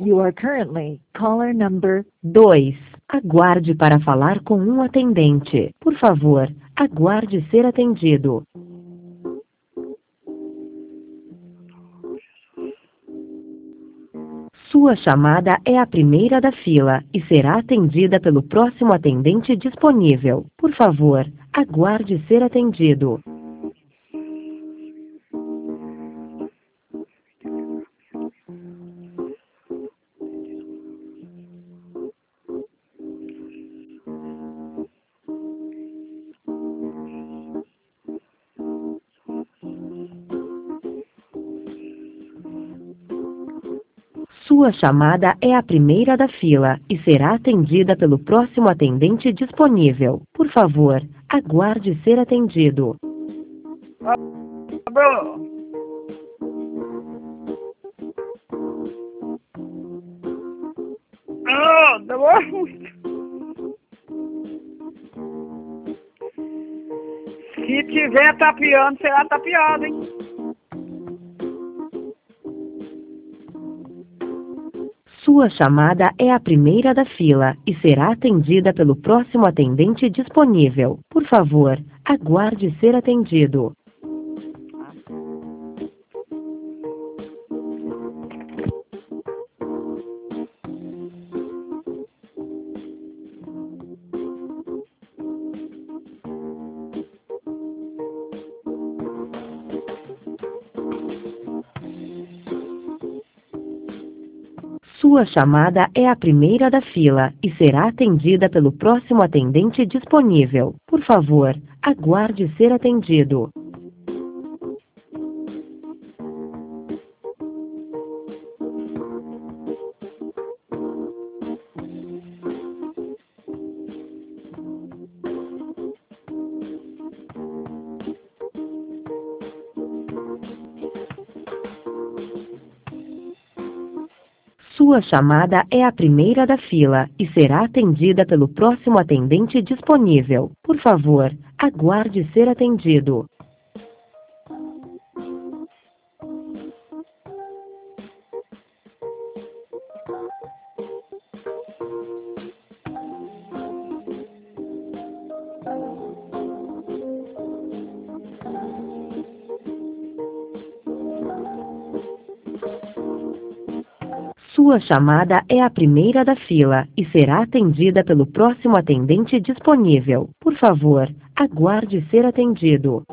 You are currently caller number 2. Aguarde para falar com um atendente. Por favor, aguarde ser atendido. Sua chamada é a primeira da fila e será atendida pelo próximo atendente disponível. Por favor, aguarde ser atendido. Sua chamada é a primeira da fila e será atendida pelo próximo atendente disponível. Por favor, aguarde ser atendido. Alô? Demora muito. Se tiver tapeando, será tapeado, hein? Sua chamada é a primeira da fila e será atendida pelo próximo atendente disponível. Por favor, aguarde ser atendido. Sua chamada é a primeira da fila e será atendida pelo próximo atendente disponível. Por favor, aguarde ser atendido. Sua chamada é a primeira da fila e será atendida pelo próximo atendente disponível. Por favor, aguarde ser atendido. Sua chamada é a primeira da fila e será atendida pelo próximo atendente disponível. Por favor, aguarde ser atendido.